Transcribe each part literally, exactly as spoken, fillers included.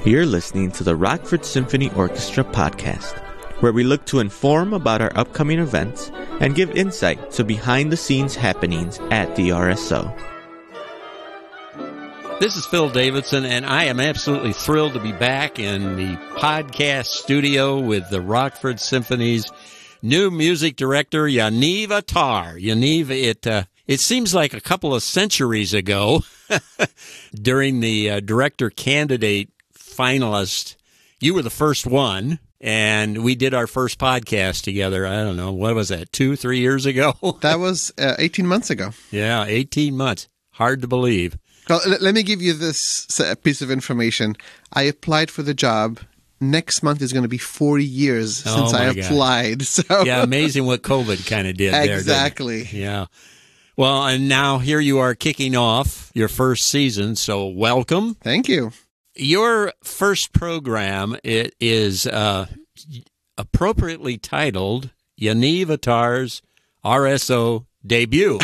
You're listening to the Rockford Symphony Orchestra podcast, where we look to inform about our upcoming events and give insight to behind-the-scenes happenings at the R S O. This is Phil Davidson, and I am absolutely thrilled to be back in the podcast studio with the Rockford Symphony's new music director, Yaniv Attar. Yaniv, it uh, it seems like a couple of centuries ago, during the uh, director candidate finalist, you were the first one, and we did our first podcast together. I don't know, what was that, two, three years ago? That was uh, eighteen months ago. Yeah, eighteen months. Hard to believe. Well, let me give you this piece of information. I applied for the job. Next month is going to be forty years since oh I God. applied. So yeah, amazing what COVID kind of did there. Exactly. Yeah. Well, and now here you are kicking off your first season, so welcome. Thank you. Your first program, it is uh, appropriately titled Yaniv Attar's R S O debut.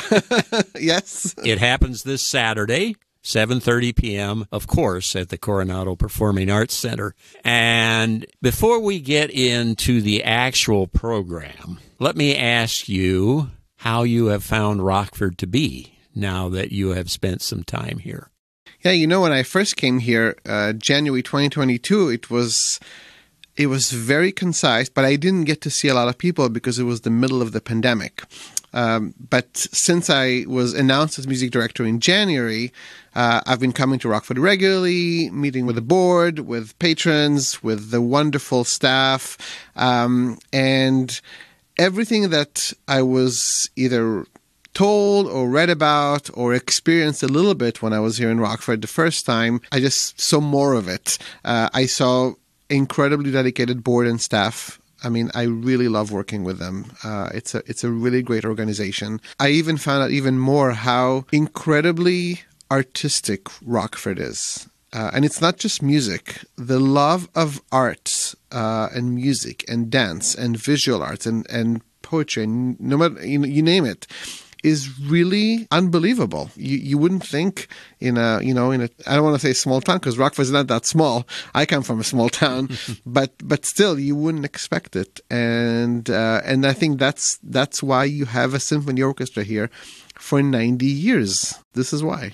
Yes. It happens this Saturday, seven thirty p.m., of course, at the Coronado Performing Arts Center. And before we get into the actual program, let me ask you how you have found Rockford to be now that you have spent some time here. Yeah, you know, when I first came here, uh, January twenty twenty-two, it was it was very concise, but I didn't get to see a lot of people because it was the middle of the pandemic. Um, but since I was announced as music director in January, uh, I've been coming to Rockford regularly, meeting with the board, with patrons, with the wonderful staff, um, and everything that I was either told or read about or experienced a little bit when I was here in Rockford the first time, I just saw more of it. Uh, I saw incredibly dedicated board and staff. I mean, I really love working with them. Uh, it's a it's a really great organization. I even found out even more how incredibly artistic Rockford is. Uh, and it's not just music. The love of art uh, and music and dance and visual arts and, and poetry, and no matter, you, you name it, is really unbelievable. You you wouldn't think in a, you know, in a, I don't want to say small town because Rockford is not that small. I come from a small town, but but still you wouldn't expect it. And uh, and I think that's that's why you have a symphony orchestra here for ninety years. This is why.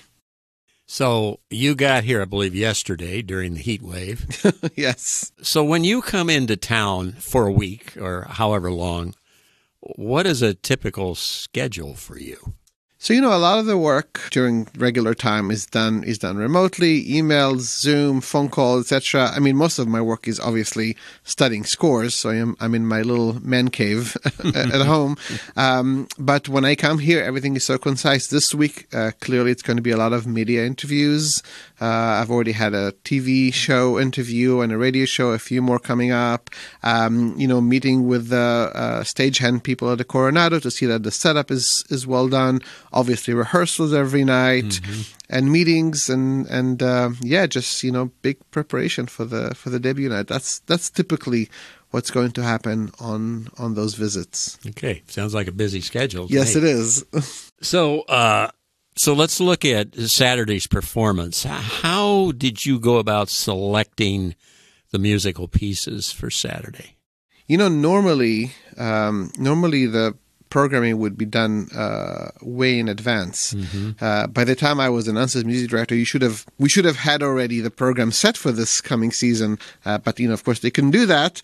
So you got here, I believe, yesterday during the heat wave. Yes. So when you come into town for a week or however long, what is a typical schedule for you? So, you know, a lot of the work during regular time is done is done remotely, emails, Zoom, phone calls, et cetera. I mean, most of my work is obviously studying scores, so I am, I'm in my little man cave at home. Um, but when I come here, everything is so concise. This week, uh, clearly it's going to be a lot of media interviews. Uh, I've already had a T V show interview and a radio show, a few more coming up. Um, you know, meeting with the uh, stagehand people at the Coronado to see that the setup is, is well done. Obviously, rehearsals every night, mm-hmm. and meetings, and and uh, yeah, just you know, big preparation for the for the debut night. That's that's typically what's going to happen on on those visits. Okay, sounds like a busy schedule. Yes, me. It is. so, uh, so let's look at Saturday's performance. How did you go about selecting the musical pieces for Saturday? You know, normally, um, normally the programming would be done uh, way in advance. Mm-hmm. Uh, by the time I was announced as music director, you should have we should have had already the program set for this coming season. Uh, but you know, of course, they couldn't do that.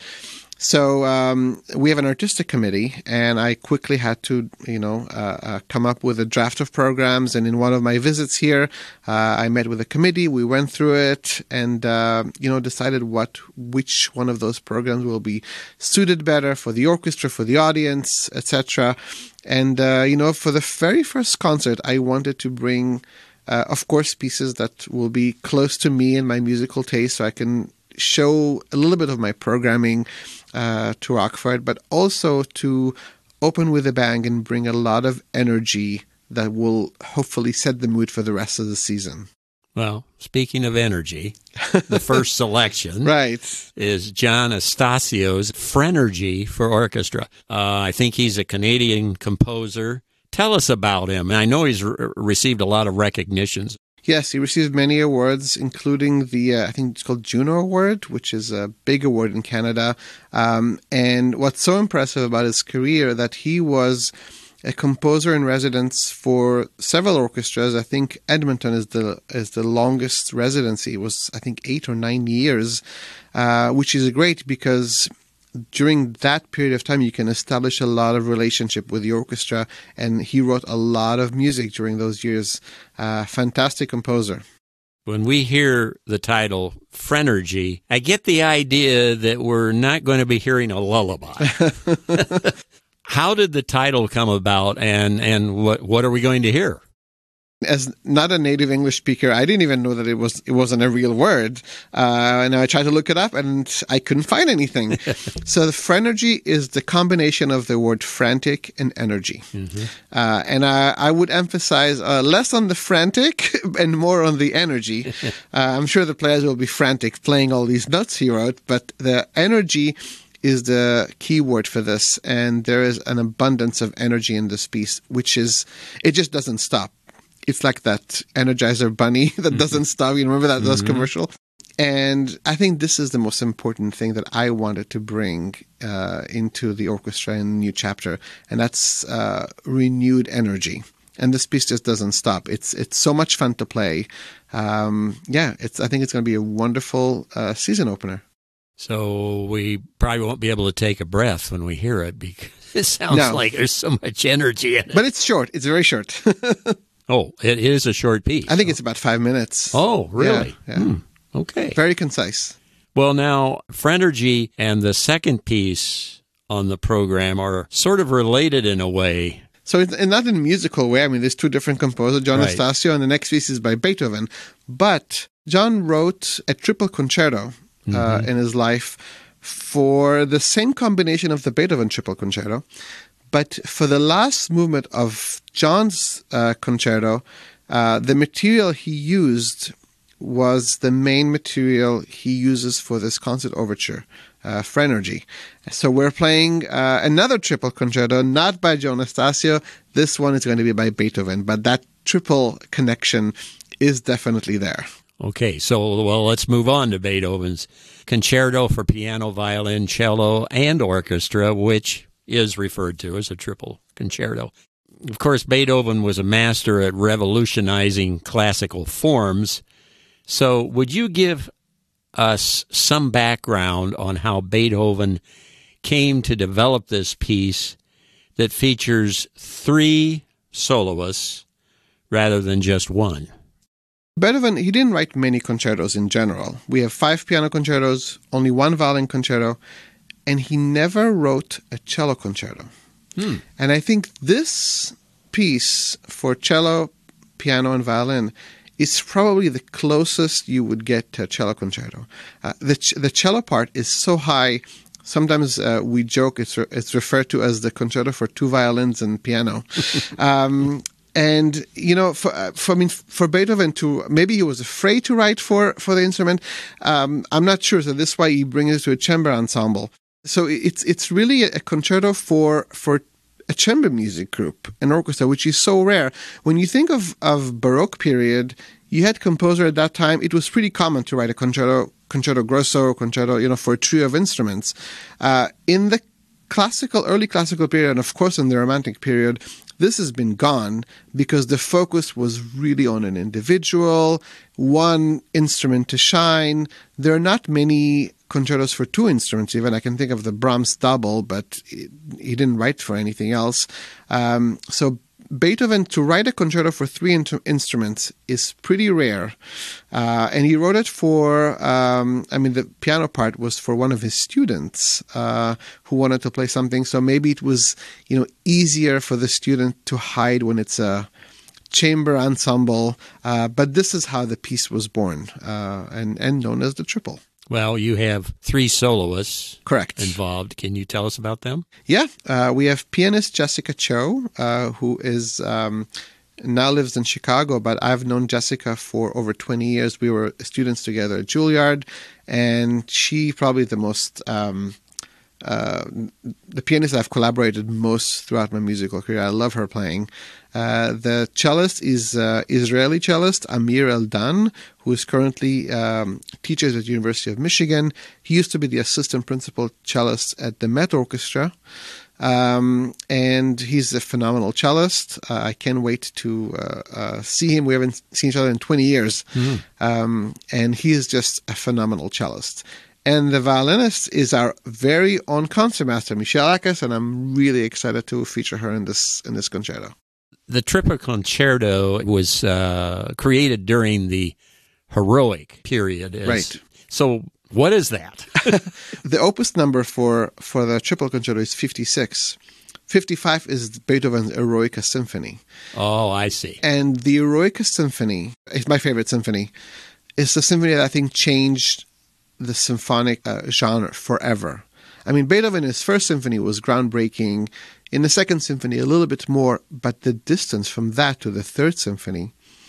So um, we have an artistic committee, and I quickly had to, you know, uh, uh, come up with a draft of programs. And in one of my visits here, uh, I met with the committee. We went through it, and uh, you know, decided what which one of those programs will be suited better for the orchestra, for the audience, et cetera. And uh, you know, for the very first concert, I wanted to bring, uh, of course, pieces that will be close to me and my musical taste, so I can show a little bit of my programming uh, to Rockford, but also to open with a bang and bring a lot of energy that will hopefully set the mood for the rest of the season. Well, speaking of energy, the first selection right. is John Astasio's Phrenergy for Orchestra. Uh, I think he's a Canadian composer. Tell us about him. I know he's re- received a lot of recognitions. Yes, he received many awards, including the, uh, I think it's called Juno Award, which is a big award in Canada. Um, and what's so impressive about his career that he was a composer in residence for several orchestras. I think Edmonton is the is the longest residency. It was, I think, eight or nine years, uh, which is great because during that period of time, you can establish a lot of relationship with the orchestra, and he wrote a lot of music during those years. Uh, fantastic composer. When we hear the title Phrenergy, I get the idea that we're not going to be hearing a lullaby. How did the title come about, and, and what what are we going to hear? As not a native English speaker, I didn't even know that it was it wasn't a real word. Uh, and I tried to look it up, and I couldn't find anything. So the phrenergy is the combination of the word frantic and energy. Mm-hmm. Uh, and I, I would emphasize uh, less on the frantic and more on the energy. uh, I'm sure the players will be frantic playing all these notes he wrote, but the energy is the key word for this. And there is an abundance of energy in this piece, which is, it just doesn't stop. It's like that Energizer bunny that doesn't stop. You remember that mm-hmm. those commercial? And I think this is the most important thing that I wanted to bring uh, into the orchestra in a new chapter, and that's uh, renewed energy. And this piece just doesn't stop. It's it's so much fun to play. Um, yeah, it's. I think it's going to be a wonderful uh, season opener. So we probably won't be able to take a breath when we hear it because it sounds no. like there's so much energy in it. But it's short. It's very short. Oh, it is a short piece. I think it's about five minutes. Oh, really? Yeah. yeah. Hmm. Okay. Very concise. Well, now, Phrenergy and the second piece on the program are sort of related in a way. So it's not in a musical way. I mean, there's two different composers, John Right. Anastasio, and the next piece is by Beethoven. But John wrote a triple concerto uh, mm-hmm. in his life for the same combination of the Beethoven triple concerto. But for the last movement of John's uh, concerto, uh, the material he used was the main material he uses for this concert overture, uh, Phrenergy. So we're playing uh, another triple concerto, not by John Anastasio. This one is going to be by Beethoven, but that triple connection is definitely there. Okay, so, well, let's move on to Beethoven's Concerto for Piano, Violin, Cello, and Orchestra, which is referred to as a triple concerto. Of course, Beethoven was a master at revolutionizing classical forms. So would you give us some background on how Beethoven came to develop this piece that features three soloists rather than just one? Beethoven, he didn't write many concertos in general. We have five piano concertos, only one violin concerto, and he never wrote a cello concerto. Hmm. And I think this piece for cello, piano, and violin is probably the closest you would get to a cello concerto. Uh, the ch- the cello part is so high. Sometimes uh, we joke it's re- it's referred to as the concerto for two violins and piano. um, and you know, for, uh, for I mean, for Beethoven to maybe he was afraid to write for for the instrument. Um, I'm not sure. So this is why he brings it to a chamber ensemble. So it's it's really a concerto for for a chamber music group, an orchestra, which is so rare. When you think of, of Baroque period, you had composer at that time. It was pretty common to write a concerto, concerto grosso, concerto, you know, for a trio of instruments. Uh, in the classical, early classical period, and of course in the Romantic period, this has been gone because the focus was really on an individual, one instrument to shine. There are not many concertos for two instruments even. I can think of the Brahms double, but he didn't write for anything else. Um, so Beethoven, to write a concerto for three in- instruments is pretty rare. Uh, and he wrote it for, um, I mean, the piano part was for one of his students uh, who wanted to play something. So maybe it was, you know, easier for the student to hide when it's a chamber ensemble. Uh, but this is how the piece was born uh, and, and known as the triple. Well, you have three soloists Correct. involved. Can you tell us about them? Yeah. Uh, we have pianist Jessica Cho, uh, who is um, now lives in Chicago, but I've known Jessica for over twenty years. We were students together at Juilliard, and she probably the most um, uh, the pianist I've collaborated most throughout my musical career. I love her playing. Uh, the cellist is uh, Israeli cellist Amir Eldan, who is currently um, teaches at the University of Michigan. He used to be the assistant principal cellist at the Met Orchestra. Um, and he's a phenomenal cellist. Uh, I can't wait to uh, uh, see him. We haven't seen each other in twenty years. Mm. Um, and he is just a phenomenal cellist. And the violinist is our very own concertmaster, Michelle Ackes, and I'm really excited to feature her in this in this concerto. The Tripper Concerto was uh, created during the heroic period. As, right. So what is that? The opus number for, for the triple concerto is fifty-six. fifty-five is Beethoven's Eroica Symphony. Oh, I see. And the Eroica Symphony is my favorite symphony. It's a symphony that I think changed the symphonic uh, genre forever. I mean, Beethoven, his first symphony was groundbreaking. In the second symphony, a little bit more, but the distance from that to the third symphony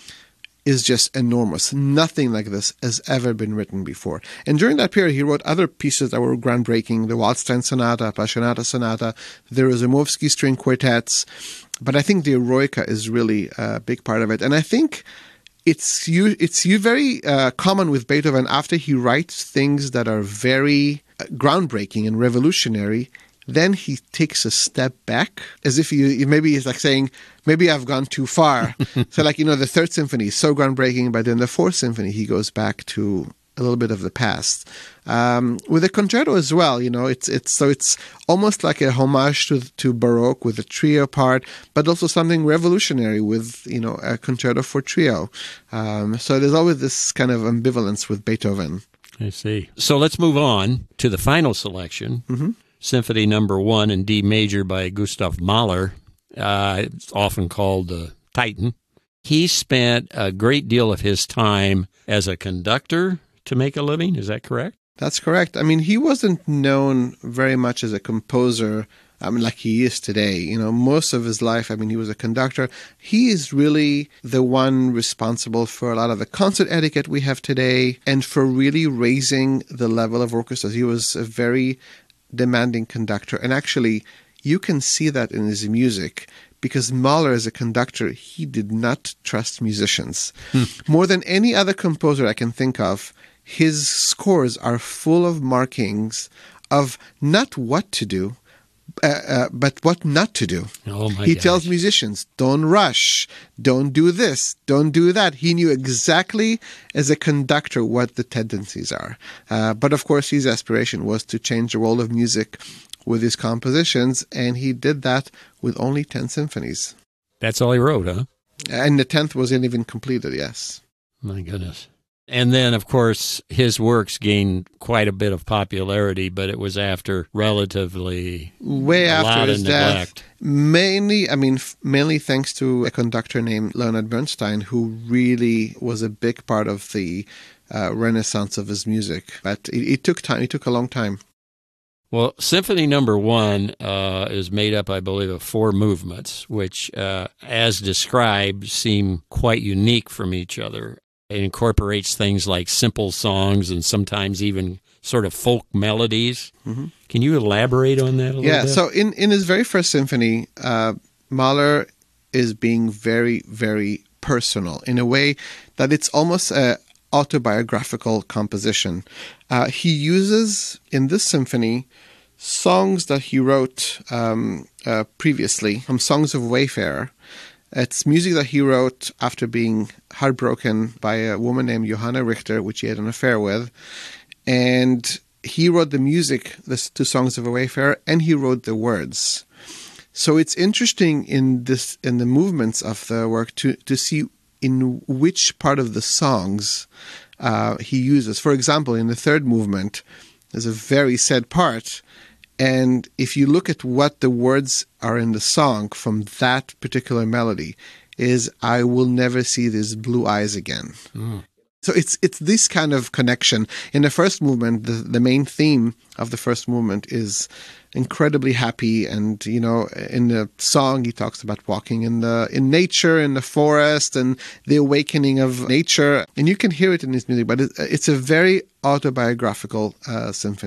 is just enormous. Nothing like this has ever been written before. And during that period, he wrote other pieces that were groundbreaking, the Waldstein Sonata, Appassionata Sonata, the Razumovsky string quartets. But I think the Eroica is really a big part of it. And I think it's you, it's you very uh, common with Beethoven after he writes things that are very uh, groundbreaking and revolutionary. Then he takes a step back, as if you maybe he's like saying, maybe I've gone too far. So like, you know, the third symphony is so groundbreaking, but then the fourth symphony, he goes back to a little bit of the past. Um, with the concerto as well, you know, it's it's so it's almost like a homage to to Baroque with the trio part, but also something revolutionary with, you know, a concerto for trio. Um, so there's always this kind of ambivalence with Beethoven. I see. So let's move on to the final selection. Mm-hmm. Symphony Number One in D major by Gustav Mahler. Uh, it's often called the Titan. He spent a great deal of his time as a conductor to make a living. Is that correct? That's correct. I mean, he wasn't known very much as a composer, I mean, like he is today. You know, most of his life, I mean, he was a conductor. He is really the one responsible for a lot of the concert etiquette we have today and for really raising the level of orchestras. He was a very demanding conductor. And actually, you can see that in his music because Mahler, as a conductor, he did not trust musicians. Hmm. More than any other composer I can think of, his scores are full of markings of not what to do, uh, uh, but what not to do. Oh my he gosh. tells musicians, don't rush, don't do this, don't do that. He knew exactly as a conductor what the tendencies are. Uh, but of course, his aspiration was to change the world of music with his compositions, and he did that with only ten symphonies. That's all he wrote, huh? And the tenth wasn't even completed, yes. My goodness. And then, of course, his works gained quite a bit of popularity, but it was after relatively way a after lot his of death. neglect. Mainly, I mean, f- mainly thanks to a conductor named Leonard Bernstein, who really was a big part of the uh, renaissance of his music. But it, it took time. It took a long time. Well, Symphony Number One uh, is made up, I believe, of four movements, which, uh, as described, seem quite unique from each other. It incorporates things like simple songs and sometimes even sort of folk melodies. Mm-hmm. Can you elaborate on that a little yeah, bit? Yeah, so in, in his very first symphony, uh, Mahler is being very, very personal in a way that it's almost an autobiographical composition. Uh, he uses, in this symphony, songs that he wrote um, uh, previously, from Songs of Wayfarer. It's music that he wrote after being heartbroken by a woman named Johanna Richter, which he had an affair with. And he wrote the music, the two Songs of a Wayfarer, and he wrote the words. So it's interesting in this in the movements of the work to, to see in which part of the songs uh, he uses. For example, in the third movement, there's a very sad part. And if you look at what the words are in the song from that particular melody, is I will never see these blue eyes again. Mm. So it's it's this kind of connection. In the first movement, the, the main theme of the first movement is incredibly happy. And, you know, in the song, he talks about walking in the in nature, in the forest, and the awakening of nature. And you can hear it in his music, but it, it's a very autobiographical uh, symphony.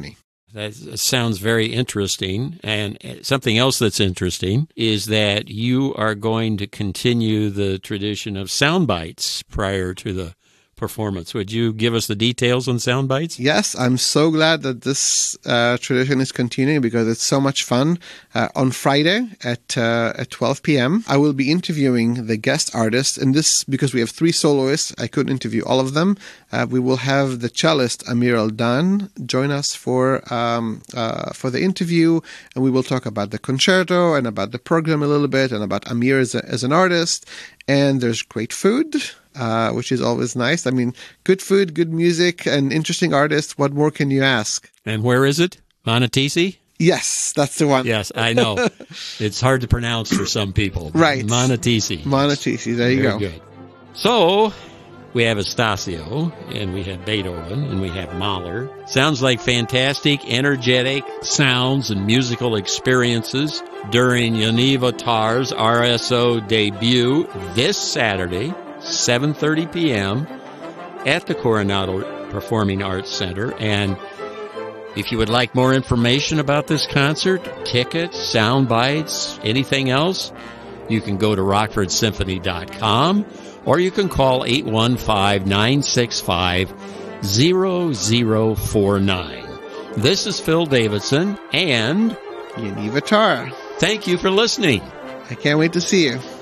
That sounds very interesting. And something else that's interesting is that you are going to continue the tradition of sound bites prior to the performance. Would you give us the details on sound bites? Yes, I'm so glad that this uh, tradition is continuing because it's so much fun. Uh, on Friday at uh, at twelve p.m., I will be interviewing the guest artists. And this, because we have three soloists, I couldn't interview all of them. Uh, we will have the cellist Amir Aldan join us for um, uh, for the interview, and we will talk about the concerto and about the program a little bit, and about Amir as, a, as an artist. And there's great food. Uh, which is always nice. I mean, good food, good music, and interesting artists. What more can you ask? And where is it? Montetissi? Yes, that's the one. Yes, I know. It's hard to pronounce for some people. Right. Montetissi. Montetissi, there you Very go. Good. So, we have Estácio, and we have Beethoven, and we have Mahler. Sounds like fantastic, energetic sounds and musical experiences during Yaniv Attar's R S O debut this Saturday, seven thirty p.m. at the Coronado Performing Arts Center. And if you would like more information about this concert, tickets, sound bites, anything else, you can go to rockford symphony dot com, or you can call eight one five, nine six five, zero zero four nine. This is Phil Davidson, and Yaniv Attar. Thank you for listening. I can't wait to see you.